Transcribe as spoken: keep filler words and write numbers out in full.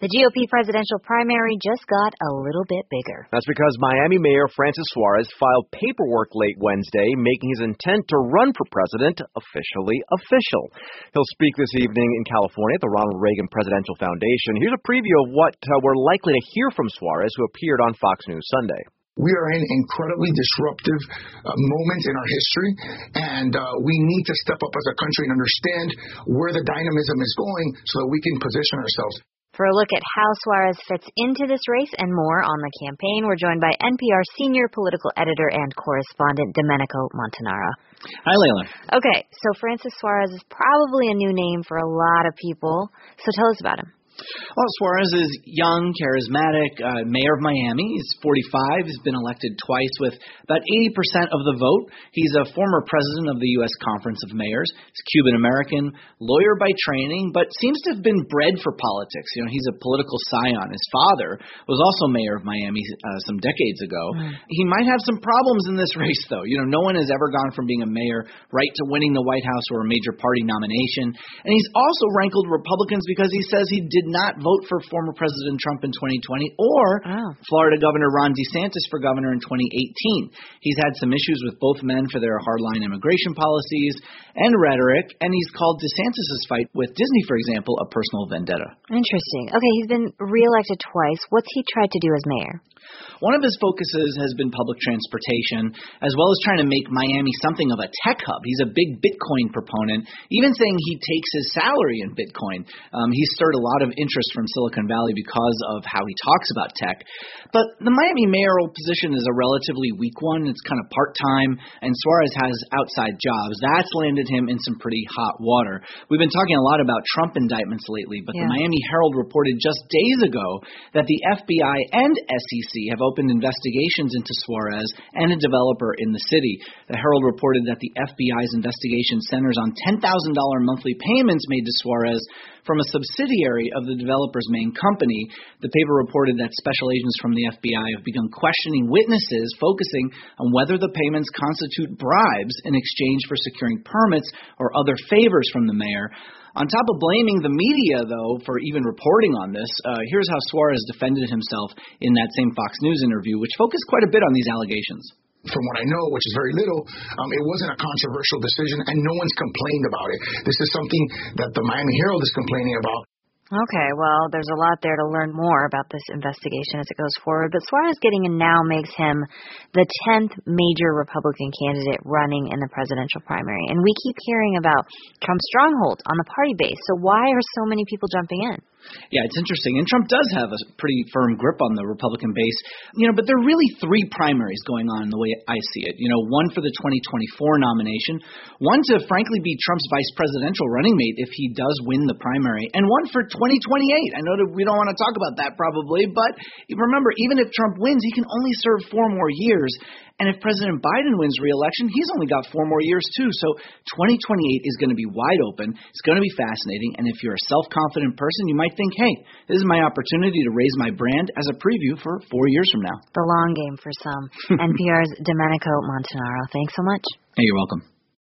The G O P presidential primary just got a little bit bigger. That's because Miami Mayor Francis Suarez filed paperwork late Wednesday, making his intent to run for president officially official. He'll speak this evening in California at the Ronald Reagan Presidential Foundation. Here's a preview of what uh, we're likely to hear from Suarez, who appeared on Fox News Sunday. We are in incredibly disruptive uh, moments in our history, and uh, we need to step up as a country and understand where the dynamism is going so that we can position ourselves. For a look at how Suarez fits into this race and more on the campaign, we're joined by N P R senior political editor and correspondent Domenico Montanaro. Hi, Layla. Okay, so Francis Suarez is probably a new name for a lot of people, so tell us about him. Well, Suarez is young, charismatic, uh, mayor of Miami. He's forty-five. He's been elected twice with about eighty percent of the vote. He's a former president of the U S Conference of Mayors. He's Cuban-American, lawyer by training, but seems to have been bred for politics. You know, he's a political scion. His father was also mayor of Miami uh, some decades ago. Mm. He might have some problems in this race, though. You know, no one has ever gone from being a mayor right to winning the White House or a major party nomination. And he's also rankled Republicans because he says he did not vote for former President Trump in twenty twenty or oh. Florida Governor Ron DeSantis for governor in twenty eighteen. He's had some issues with both men for their hardline immigration policies and rhetoric, and he's called DeSantis' fight with Disney, for example, a personal vendetta. Interesting. Okay, he's been reelected twice. What's he tried to do as mayor? One of his focuses has been public transportation, as well as trying to make Miami something of a tech hub. He's a big Bitcoin proponent, even saying he takes his salary in Bitcoin. Um, he's stirred a lot of interest from Silicon Valley because of how he talks about tech. But the Miami mayoral position is a relatively weak one. It's kind of part-time, and Suarez has outside jobs. That's landed him in some pretty hot water. We've been talking a lot about Trump indictments lately, but yeah. the Miami Herald reported just days ago that the F B I and S E C have opened investigations into Suarez and a developer in the city. The Herald reported that the F B I's investigation centers on ten thousand dollars monthly payments made to Suarez from a subsidiary of the developer's main company. The paper reported that special agents from the F B I have begun questioning witnesses, focusing on whether the payments constitute bribes in exchange for securing permits or other favors from the mayor. On top of blaming the media, though, for even reporting on this, uh, here's how Suarez defended himself in that same Fox News interview, which focused quite a bit on these allegations. From what I know, which is very little, um, it wasn't a controversial decision, and no one's complained about it. This is something that the Miami Herald is complaining about. Okay, well, there's a lot there to learn more about this investigation as it goes forward, but Suarez getting in now makes him the tenth major Republican candidate running in the presidential primary. And we keep hearing about Trump's stronghold on the party base, so why are so many people jumping in? Yeah, it's interesting. And Trump does have a pretty firm grip on the Republican base. You know, but there are really three primaries going on in the way I see it. You know, one for the twenty twenty-four nomination, one to frankly be Trump's vice presidential running mate if he does win the primary, and one for twenty twenty-eight. I know that we don't want to talk about that probably, but remember, even if Trump wins, he can only serve four more years. And if President Biden wins re-election, he's only got four more years too. So twenty twenty-eight is going to be wide open. It's going to be fascinating. And if you're a self-confident person, you might think, hey, this is my opportunity to raise my brand as a preview for four years from now. The long game for some. N P R's Domenico Montanaro. Thanks so much. Hey, you're welcome.